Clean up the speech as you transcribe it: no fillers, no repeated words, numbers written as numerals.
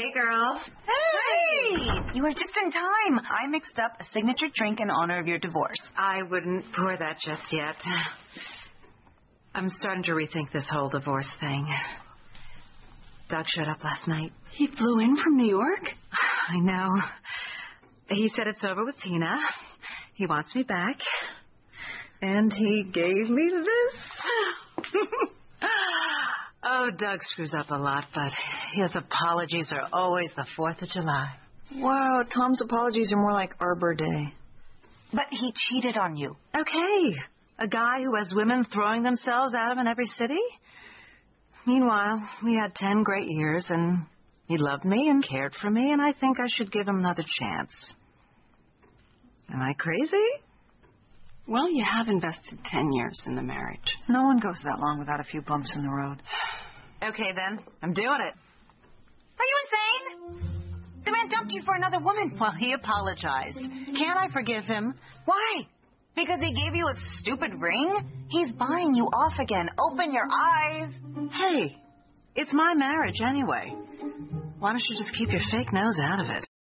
Hey, girl. Hey! You are just in time. I mixed up a signature drink in honor of your divorce. I wouldn't pour that just yet. I'm starting to rethink this whole divorce thing. Doug showed up last night. He flew in from New York? I know. He said it's over with Tina. He wants me back. And he gave me this. Oh, Doug screws up a lot, but his apologies are always the 4th of July. Wow, Tom's apologies are more like Arbor Day. But he cheated on you. Okay. A guy who has women throwing themselves at him in every city? Meanwhile, we had 10 great years, and he loved me and cared for me, and I think I should give him another chance. Am I crazy? Well, you have invested 10 years in the marriage. No one goes that long without a few bumps in the road. Okay, then. I'm doing it. Are you insane? The man dumped you for another woman. Well, he apologized. Can't I forgive him? Why? Because he gave you a stupid ring? He's buying you off again. Open your eyes. Hey, it's my marriage anyway. Why don't you just keep your fake nose out of it?